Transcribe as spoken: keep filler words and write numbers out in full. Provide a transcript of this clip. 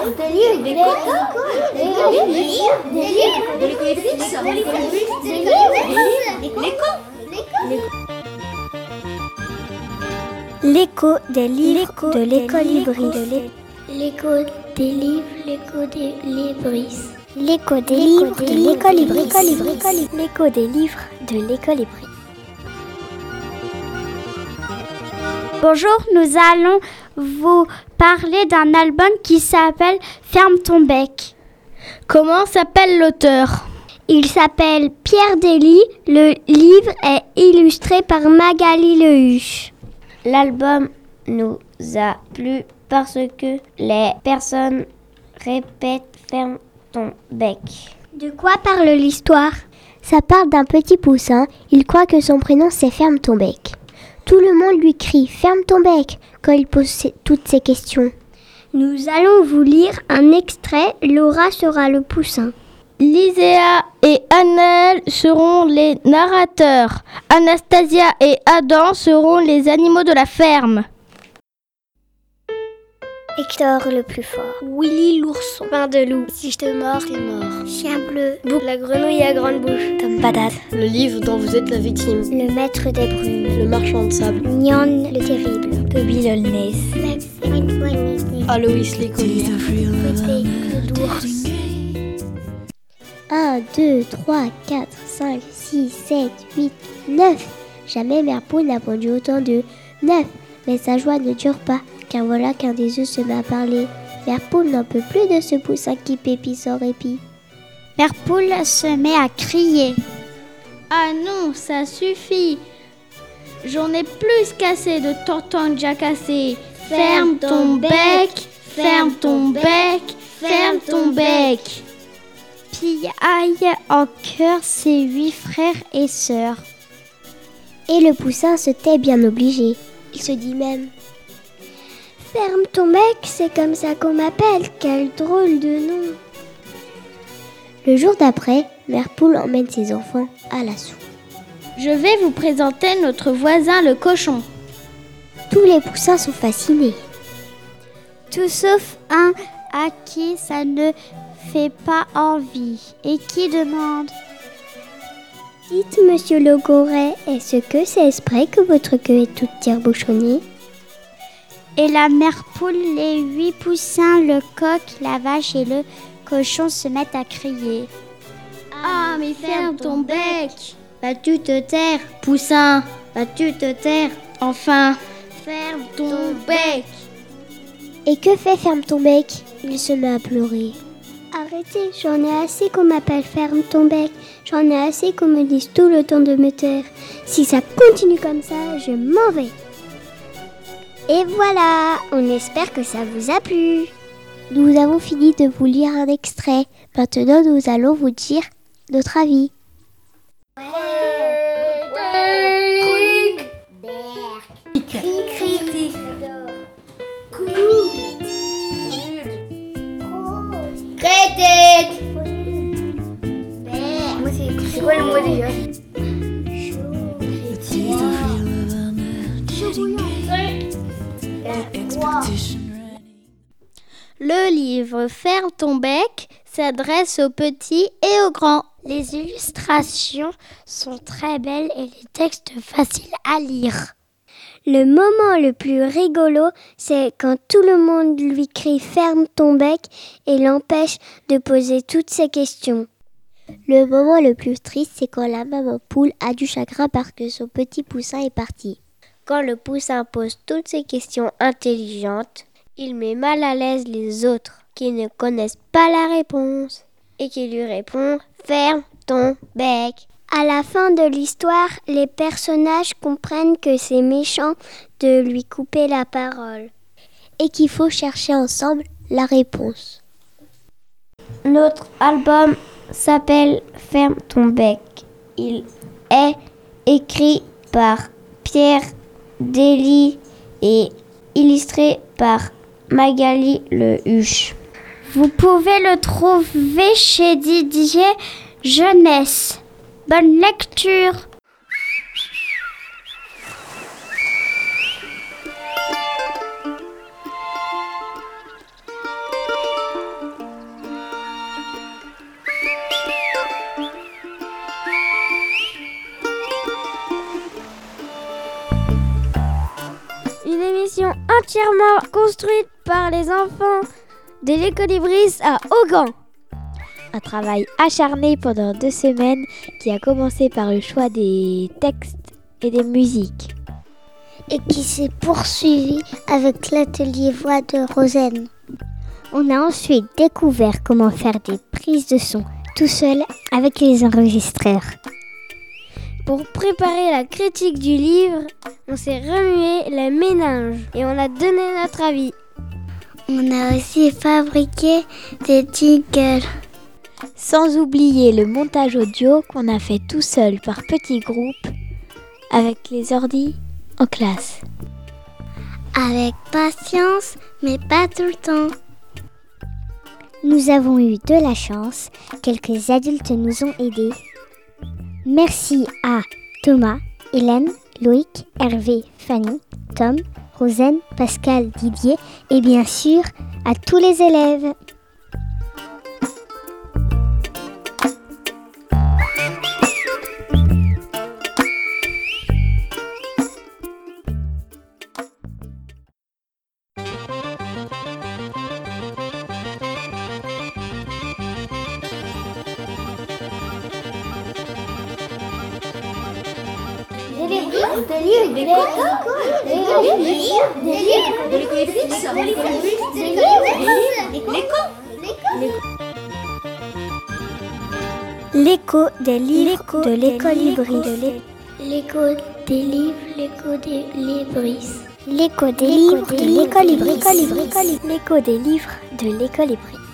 Des livres, des livres, des livres, des livres, de l'écolibrix, des livres, des livres, l'écho. L'écho des livres de l'écolibris. L'écho des livres, l'écho des libris. L'écho des livres de l'écolibris. L'écho des livres de l'écolibris. Bonjour, nous allons vous parler d'un album qui s'appelle Ferme ton bec. Comment s'appelle l'auteur ? Il s'appelle Pierre Delis. Le livre est illustré par Magali Lehuche. L'album nous a plu parce que les personnes répètent « ferme ton bec ». De quoi parle l'histoire ? Ça parle d'un petit poussin. Il croit que son prénom c'est Ferme ton bec. Tout le monde lui crie « Ferme ton bec » quand il pose toutes ces questions. Nous allons vous lire un extrait. Laura sera le poussin. Lyséa et Annelle seront les narrateurs. Anastasia et Adam seront les animaux de la ferme. Hector le plus fort. Willy l'ourson. Pain de loup. Si je te mords, t'es mort. Chien bleu. Bouc la grenouille à grande bouche. Tom patate. Le livre dont vous êtes la victime. Le maître des brumes. Le marchand de sable. Nyan le terrible. Toby l'Aulness. Aloïs l'écolier. Le d'ours. un, deux, trois, quatre, cinq, six, sept, huit, neuf. Jamais Mère Poule n'a pondu autant de neuf. Mais sa joie ne dure pas, car voilà qu'un des œufs se met à parler. Mère Poule n'en peut plus de ce poussin qui pépit sans répit. Mère Poule se met à crier. Ah non, ça suffit. J'en ai plus qu'assez de t'entendre jacasser. Ferme ton bec, ferme ton bec, ferme ton bec. Piaille en chœur ses huit frères et sœurs. Et le poussin se tait bien obligé. Il se dit même: Ferme ton bec, c'est comme ça qu'on m'appelle, quel drôle de nom. Le jour d'après, Mère Poule emmène ses enfants à l'assaut. Je vais vous présenter notre voisin le cochon. Tous les poussins sont fascinés. Tout sauf un à qui ça ne fait pas envie et qui demande: Dites, monsieur Logoret, est-ce que c'est exprès que votre queue est toute tire-bouchonnée ? Et la Mère Poule, les huit poussins, le coq, la vache et le cochon se mettent à crier. Ah, mais ferme ton bec! Vas-tu te taire, poussin? Vas-tu te taire? Enfin, ferme ton bec! Et que fait Ferme ton bec ? Il se met à pleurer. Arrêtez, j'en ai assez qu'on m'appelle Ferme ton bec. J'en ai assez qu'on me dise tout le temps de me taire. Si ça continue comme ça, je m'en vais. Et voilà, on espère que ça vous a plu. Nous avons fini de vous lire un extrait. Maintenant, nous allons vous dire notre avis. Critique. Moi, c'est quoi le mot déjà? Le livre Ferme ton bec s'adresse aux petits et aux grands. Les illustrations sont très belles et les textes faciles à lire. Le moment le plus rigolo, c'est quand tout le monde lui crie « Ferme ton bec » et l'empêche de poser toutes ses questions. Le moment le plus triste, c'est quand la maman poule a du chagrin parce que son petit poussin est parti. Quand le poussin pose toutes ses questions intelligentes, il met mal à l'aise les autres qui ne connaissent pas la réponse et qui lui répondent « Ferme ton bec ». À la fin de l'histoire, les personnages comprennent que c'est méchant de lui couper la parole et qu'il faut chercher ensemble la réponse. Notre album s'appelle Ferme ton bec. Il est écrit par Pierre Delis et illustré par Magali Lehuche. Vous pouvez le trouver chez Didier Jeunesse. Bonne lecture! entièrement construite par les enfants de l'Écolibris à Augan. Un travail acharné pendant deux semaines qui a commencé par le choix des textes et des musiques. Et qui s'est poursuivi avec l'atelier voix de Rosen. On a ensuite découvert comment faire des prises de son tout seul avec les enregistreurs. Pour préparer la critique du livre, on s'est remué les méninges et on a donné notre avis. On a aussi fabriqué des jingles. Sans oublier le montage audio qu'on a fait tout seul par petits groupes avec les ordis en classe. Avec patience, mais pas tout le temps. Nous avons eu de la chance, quelques adultes nous ont aidés. Merci à Thomas, Hélène, Loïc, Hervé, Fanny, Tom, Rosen, Pascal, Didier et bien sûr à tous les élèves. L'écho des livres de l'Écolibris. L'écho des livres, l'écho des Libris. L'écho des livres de l'Écolibris. L'écho des livres de l'Écolibris.